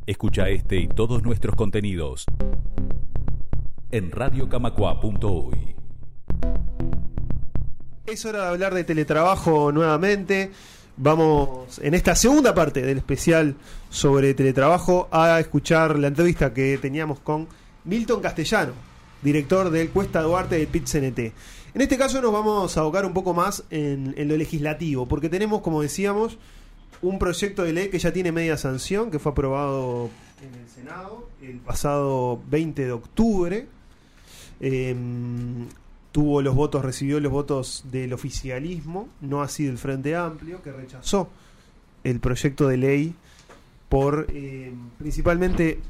Escucha este y todos nuestros contenidos en radiocamacua.uy. Es hora de hablar de teletrabajo nuevamente. Vamos en esta segunda parte del especial sobre teletrabajo a escuchar la entrevista que teníamos con Milton Castellano, director del Cuesta Duarte del PIT-CNT. En este caso nos vamos a abocar un poco más en lo legislativo, porque tenemos, como decíamos, un proyecto de ley que ya tiene media sanción, que fue aprobado en el Senado el pasado 20 de octubre. Recibió los votos del oficialismo, no así del Frente Amplio, que rechazó el proyecto de ley principalmente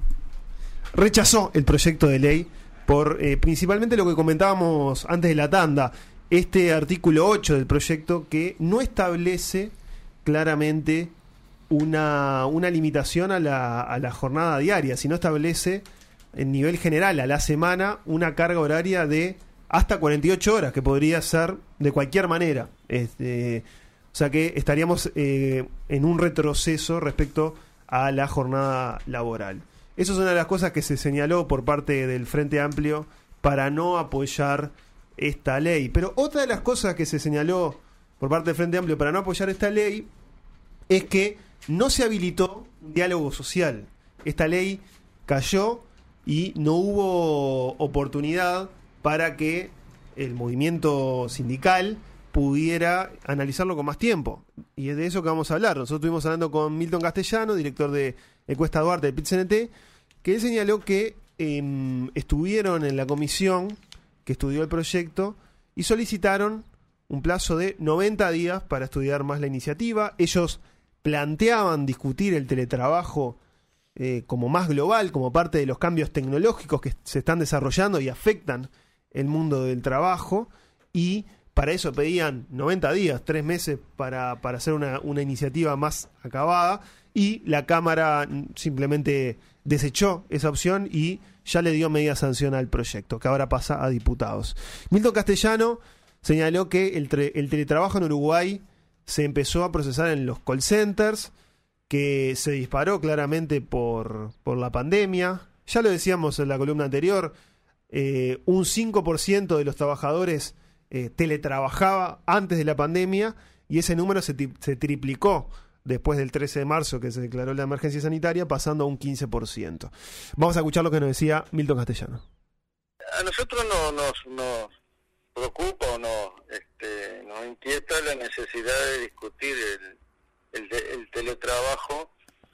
lo que comentábamos antes de la tanda, este artículo 8 del proyecto que no establece claramente una limitación a la jornada diaria, sino establece en nivel general a la semana una carga horaria de hasta 48 horas, que podría ser de cualquier manera. O sea que estaríamos en un retroceso respecto a la jornada laboral. Eso es una de las cosas que se señaló por parte del Frente Amplio para no apoyar esta ley. Pero otra de las cosas que se señaló por parte del Frente Amplio para no apoyar esta ley es que no se habilitó un diálogo social. Esta ley cayó y no hubo oportunidad para que el movimiento sindical pudiera analizarlo con más tiempo. Y es de eso que vamos a hablar. Nosotros estuvimos hablando con Milton Castellano, director de Cuesta Duarte del PIT-CNT, que él señaló que estuvieron en la comisión que estudió el proyecto y solicitaron un plazo de 90 días para estudiar más la iniciativa. Ellos planteaban discutir el teletrabajo como más global, como parte de los cambios tecnológicos que se están desarrollando y afectan el mundo del trabajo, y para eso pedían 90 días, 3 meses para hacer una iniciativa más acabada, y la Cámara simplemente desechó esa opción y ya le dio media sanción al proyecto, que ahora pasa a diputados. Milton Castellano señaló que el teletrabajo en Uruguay se empezó a procesar en los call centers, que se disparó claramente por la pandemia. Ya lo decíamos en la columna anterior, un 5% de los trabajadores teletrabajaba antes de la pandemia, y ese número se triplicó después del 13 de marzo, que se declaró la emergencia sanitaria, pasando a un 15%. Vamos a escuchar lo que nos decía Milton Castellano. A nosotros nos preocupa o nos inquieta la necesidad de discutir el teletrabajo,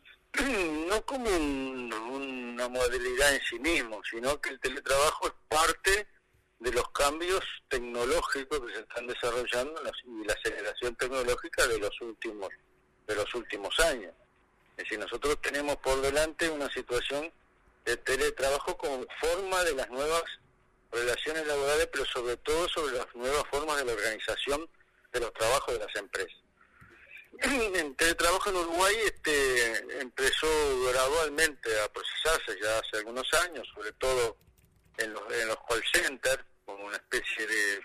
no como una modalidad en sí mismo, sino que el teletrabajo es parte de los cambios tecnológicos que se están desarrollando y la aceleración tecnológica de los últimos años. Es decir, nosotros tenemos por delante una situación de teletrabajo como forma de las nuevas relaciones laborales, pero sobre todo sobre las nuevas formas de la organización de los trabajos de las empresas. El teletrabajo en Uruguay empezó gradualmente a procesarse ya hace algunos años, sobre todo en los call centers, como una especie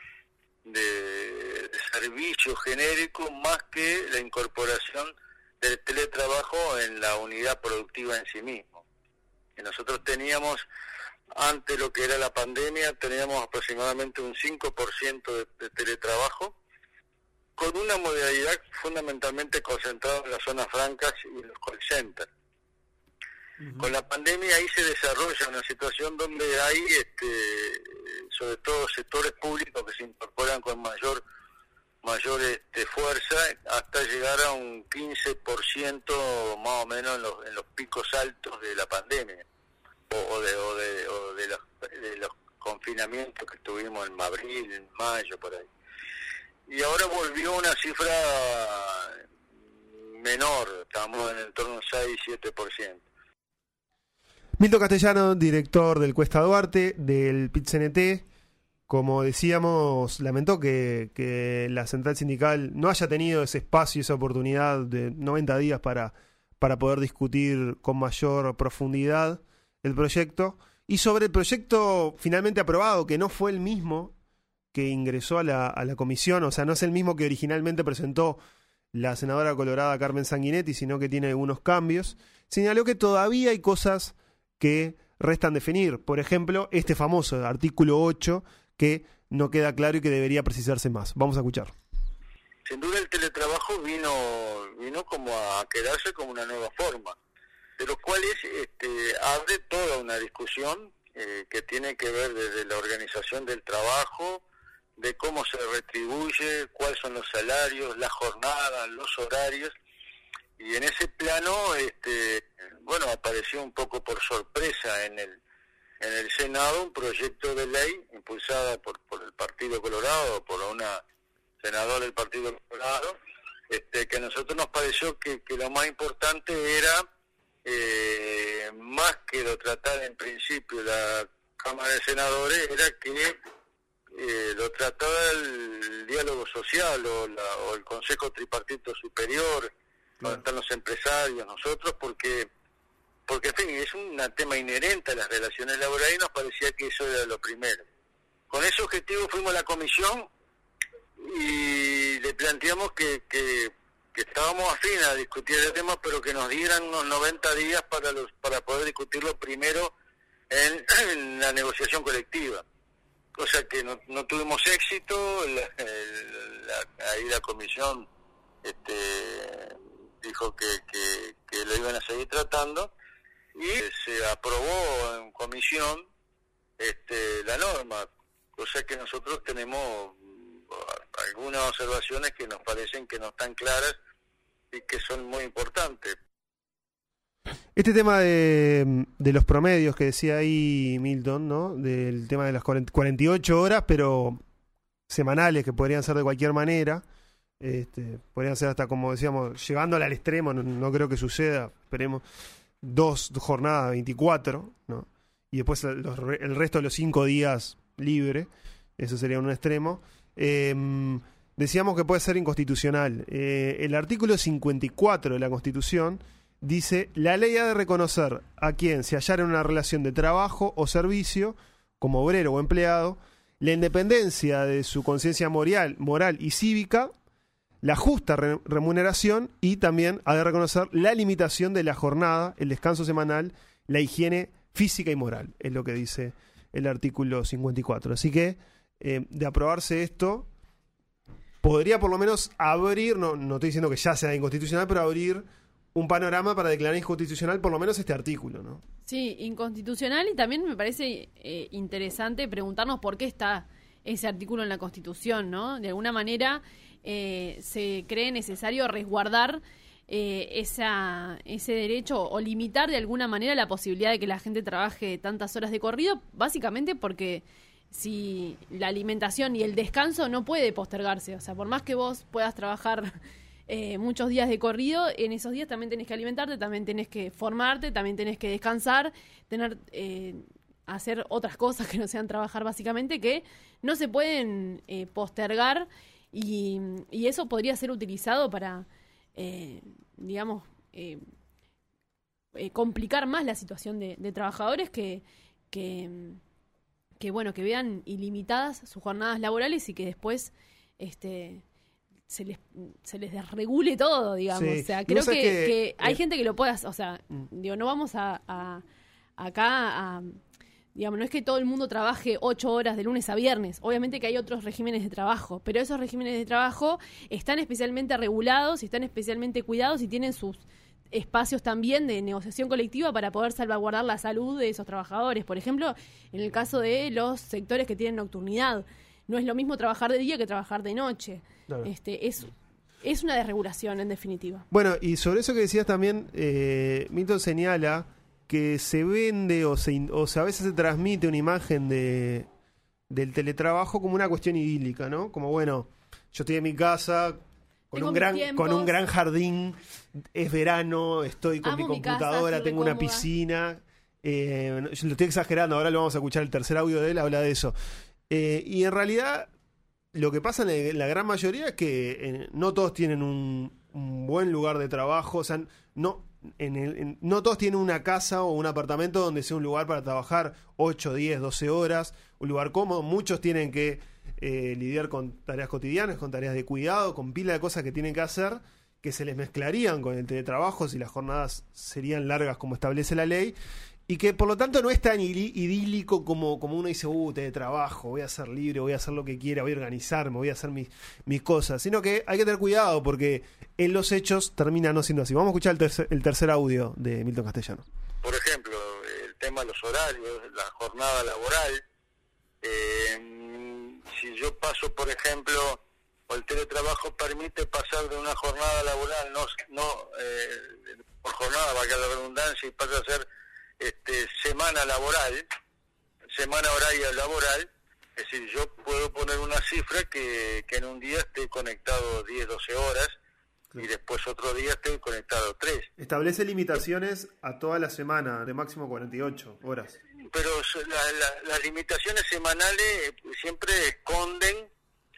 de servicio genérico, más que la incorporación del teletrabajo en la unidad productiva en sí mismo. Y nosotros teníamos, ante lo que era la pandemia, teníamos aproximadamente un 5% de teletrabajo, con una modalidad fundamentalmente concentrada en las zonas francas y en los call centers. Uh-huh. Con la pandemia ahí se desarrolla una situación donde hay, sobre todo sectores públicos que se incorporan con mayor fuerza, hasta llegar a un 15% más o menos en los picos altos de la pandemia, o de los confinamientos que tuvimos en abril, en mayo, por ahí. Y ahora volvió una cifra menor, estamos en el torno al 6-7%. Milton Castellano, director del Cuesta Duarte, del PIT-CNT, como decíamos, lamentó que la central sindical no haya tenido ese espacio, esa oportunidad de 90 días para poder discutir con mayor profundidad el proyecto. Y sobre el proyecto finalmente aprobado, que no fue el mismo que ingresó a la comisión, o sea, no es el mismo que originalmente presentó la senadora colorada Carmen Sanguinetti, sino que tiene algunos cambios. Señaló que todavía hay cosas que restan definir. Por ejemplo, este famoso artículo 8 que no queda claro y que debería precisarse más. Vamos a escuchar. Sin duda el teletrabajo vino como a quedarse como una nueva forma, de los cuales abre toda una discusión que tiene que ver desde la organización del trabajo, de cómo se retribuye, cuáles son los salarios, las jornadas, los horarios, y en ese plano, apareció un poco por sorpresa en el Senado un proyecto de ley impulsada por el Partido Colorado, por una senadora del Partido Colorado, que a nosotros nos pareció que lo más importante era, más que lo tratara en principio la Cámara de Senadores, era que lo trataba el diálogo social o el Consejo Tripartito Superior, donde están los empresarios, nosotros, porque en fin, es un tema inherente a las relaciones laborales y nos parecía que eso era lo primero. Con ese objetivo fuimos a la comisión y le planteamos que estábamos afines a discutir el tema, pero que nos dieran unos 90 días para poder discutirlo primero en la negociación colectiva. Cosa que no tuvimos éxito, ahí la comisión dijo que lo iban a seguir tratando y se aprobó en comisión la norma, cosa que nosotros tenemos algunas observaciones que nos parecen que no están claras y que son muy importantes. Este tema de los promedios que decía ahí Milton, ¿no? Del tema de las 48 horas, pero semanales, que podrían ser de cualquier manera, podrían ser hasta, como decíamos, llevándola al extremo, no creo que suceda, esperemos, 2 jornadas, 24, ¿no? Y después el resto de los 5 días libre, eso sería un extremo. Decíamos que puede ser inconstitucional. El artículo 54 de la Constitución dice: la ley ha de reconocer a quien se hallara en una relación de trabajo o servicio, como obrero o empleado, la independencia de su conciencia moral y cívica, la justa remuneración, y también ha de reconocer la limitación de la jornada, el descanso semanal, la higiene física y moral, es lo que dice el artículo 54. Así que, de aprobarse esto, podría por lo menos abrir, no estoy diciendo que ya sea inconstitucional, pero abrir un panorama para declarar inconstitucional por lo menos este artículo, ¿no? Sí, inconstitucional, y también me parece interesante preguntarnos por qué está ese artículo en la Constitución, ¿no? De alguna manera se cree necesario resguardar ese derecho o limitar de alguna manera la posibilidad de que la gente trabaje tantas horas de corrido, básicamente porque si la alimentación y el descanso no puede postergarse, o sea, por más que vos puedas trabajar muchos días de corrido, en esos días también tenés que alimentarte, también tenés que formarte, también tenés que descansar, hacer otras cosas que no sean trabajar, básicamente, que no se pueden postergar, y eso podría ser utilizado para, complicar más la situación de trabajadores que vean ilimitadas sus jornadas laborales y que después se les desregule todo, digamos. Sí. O sea, creo que hay gente que lo puede hacer, o sea, no vamos acá a digamos, no es que todo el mundo trabaje 8 horas de lunes a viernes. Obviamente que hay otros regímenes de trabajo, pero esos regímenes de trabajo están especialmente regulados y están especialmente cuidados y tienen sus espacios también de negociación colectiva para poder salvaguardar la salud de esos trabajadores. Por ejemplo, en el caso de los sectores que tienen nocturnidad, no es lo mismo trabajar de día que trabajar de noche. Claro. Es una desregulación, en definitiva. Bueno, y sobre eso que decías también, Milton señala que se vende o sea, a veces se transmite una imagen del teletrabajo como una cuestión idílica, ¿no? Como, bueno, yo estoy en mi casa con un gran jardín, es verano, estoy con mi computadora, tengo una piscina. Yo lo estoy exagerando, ahora lo vamos a escuchar, el tercer audio de él habla de eso. Y en realidad lo que pasa en la gran mayoría es que no todos tienen un buen lugar de trabajo, o sea, no todos tienen una casa o un apartamento donde sea un lugar para trabajar 8, 10, 12 horas, un lugar cómodo. Muchos tienen que lidiar con tareas cotidianas, con tareas de cuidado, con pila de cosas que tienen que hacer, que se les mezclarían con el teletrabajo si las jornadas serían largas como establece la ley, y que por lo tanto no es tan idílico como uno dice, teletrabajo, voy a ser libre, voy a hacer lo que quiera, voy a organizarme, voy a hacer mis cosas, sino que hay que tener cuidado porque en los hechos termina no siendo así. Vamos a escuchar el tercer audio de Milton Castellano. Por ejemplo, el tema de los horarios, la jornada laboral. Si yo paso, por ejemplo, o el teletrabajo permite pasar de una jornada laboral, por jornada, valga la redundancia, y pasa a ser semana laboral, semana horaria laboral, es decir, yo puedo poner una cifra que en un día esté conectado 10, 12 horas, y después otro día estoy conectado 3. Establece limitaciones a toda la semana, de máximo 48 horas. Pero las limitaciones semanales siempre esconden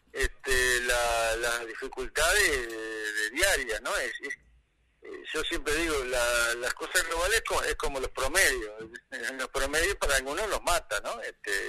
las dificultades diarias, ¿no? Yo siempre digo, las cosas globales es como los promedios. En los promedios para algunos los mata, ¿no?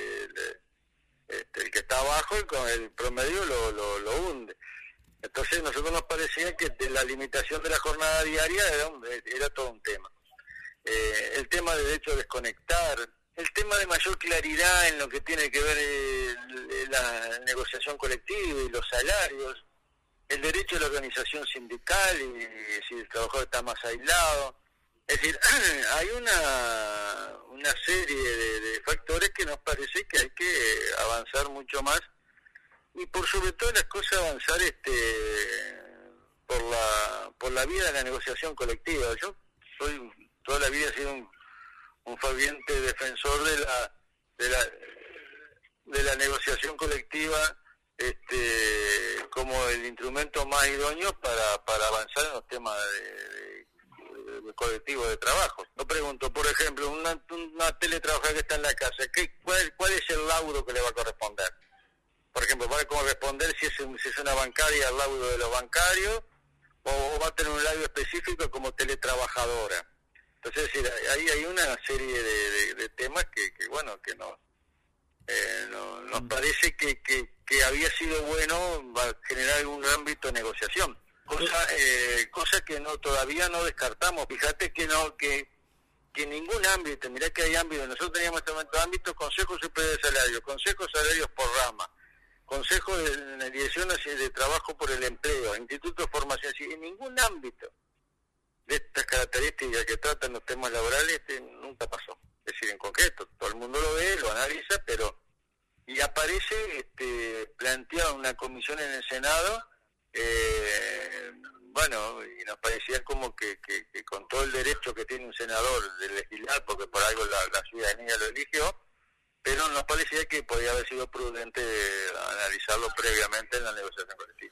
El que está abajo, con el promedio lo hunde. Entonces, a nosotros nos parecía que la limitación de la jornada diaria era todo un tema. El tema de derecho a desconectar, el tema de mayor claridad en lo que tiene que ver la negociación colectiva y los salarios, el derecho a la organización sindical y si el trabajador está más aislado. Es decir, hay una serie de factores que nos parece que hay que avanzar mucho más y por sobre todas las cosas avanzar por la vía de la negociación colectiva. Yo toda la vida he sido un ferviente defensor de la negociación colectiva como el instrumento más idóneo para avanzar en los temas de colectivo de trabajo. Yo pregunto, por ejemplo, una teletrabajadora que está en la casa, ¿cuál es el laudo que le va a corresponder? Por ejemplo, ¿va a corresponder si es una bancaria el laudo de los bancarios o va a tener un laudo específico como teletrabajadora? Entonces, es decir, ahí hay una serie de temas que nos parece que había sido bueno generar algún ámbito de negociación, cosa que todavía no descartamos. Fíjate que ningún ámbito, mirá que hay ámbitos, nosotros teníamos en este momento ámbitos, Consejo Superior de Salarios, Consejo de Salarios por rama, Consejo de Dirección de Trabajo por el Empleo, Instituto de Formación, en ningún ámbito de estas características que tratan los temas laborales nunca pasó. Es decir, en concreto, todo el mundo lo ve, lo analiza, y aparece planteada una comisión en el Senado, y nos parecía como que con todo el derecho que tiene un senador de legislar, porque por algo la ciudadanía lo eligió, pero nos parecía que podía haber sido prudente analizarlo previamente en la negociación colectiva.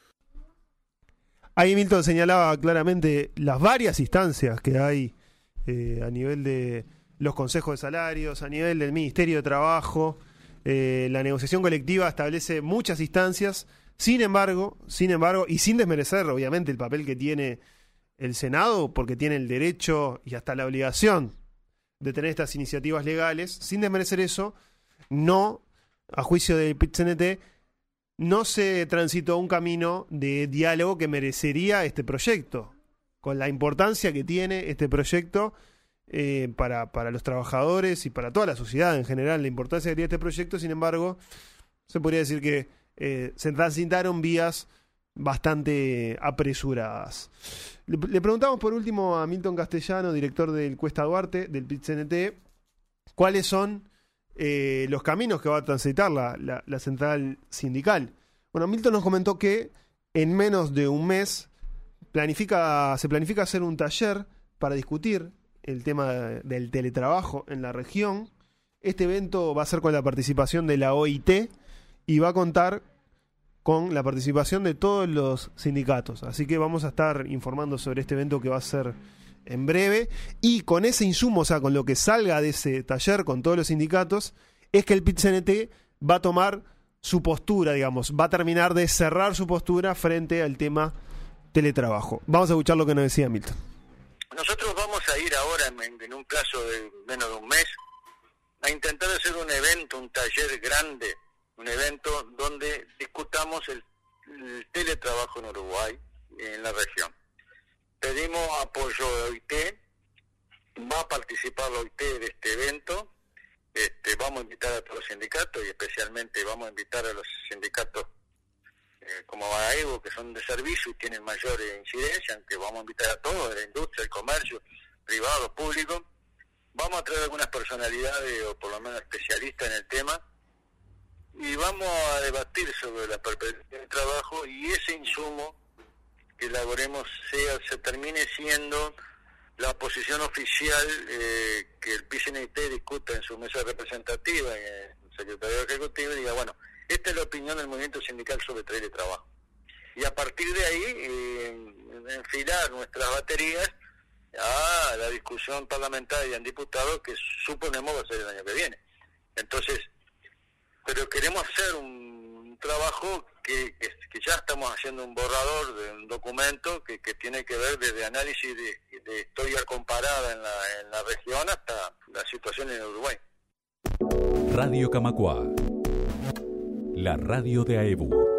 Ahí Milton señalaba claramente las varias instancias que hay a nivel de los consejos de salarios, a nivel del Ministerio de Trabajo. La negociación colectiva establece muchas instancias, sin embargo, y sin desmerecer obviamente el papel que tiene el Senado, porque tiene el derecho y hasta la obligación de tener estas iniciativas legales, sin desmerecer eso, no, a juicio del PIT-CNT, no se transitó un camino de diálogo que merecería este proyecto, con la importancia que tiene este proyecto para los trabajadores y para toda la sociedad en general, la importancia que tiene este proyecto. Sin embargo, se podría decir que se transitaron vías bastante apresuradas. Le preguntamos por último a Milton Castellano, director del Cuesta Duarte, del PIT-CNT, cuáles son los caminos que va a transitar la central sindical. Bueno, Milton nos comentó que en menos de un mes se planifica hacer un taller para discutir el tema del teletrabajo en la región. Este evento va a ser con la participación de la OIT y va a contar con la participación de todos los sindicatos. Así que vamos a estar informando sobre este evento que va a ser en breve, y con ese insumo, o sea, con lo que salga de ese taller con todos los sindicatos, es que el PIT-CNT va a tomar su postura, digamos, va a terminar de cerrar su postura frente al tema teletrabajo. Vamos a escuchar lo que nos decía Milton. Nosotros vamos a ir ahora, en un plazo de menos de un mes, a intentar hacer un evento, un taller grande, un evento donde discutamos el teletrabajo en Uruguay, en la región. pedimos apoyo de OIT, va a participar la OIT de este evento, vamos a invitar a todos los sindicatos y especialmente vamos a invitar a los sindicatos como AEBO, que son de servicio y tienen mayor incidencia, aunque vamos a invitar a todos, de la industria, el comercio, privado, público. Vamos a traer algunas personalidades o por lo menos especialistas en el tema y vamos a debatir sobre la perspectiva del trabajo y ese insumo que elaboremos se termine siendo la posición oficial que el PCNT discuta en su mesa representativa, en el secretario ejecutivo, y diga, bueno, esta es la opinión del movimiento sindical sobre teletrabajo. Y a partir de ahí, enfilar nuestras baterías a la discusión parlamentaria en diputados que suponemos va a ser el año que viene. Entonces, pero queremos hacer un trabajo que ya estamos haciendo un borrador de un documento que tiene que ver desde análisis de historia comparada en la región hasta la situación en Uruguay. Radio Camacua, la radio de AEBU.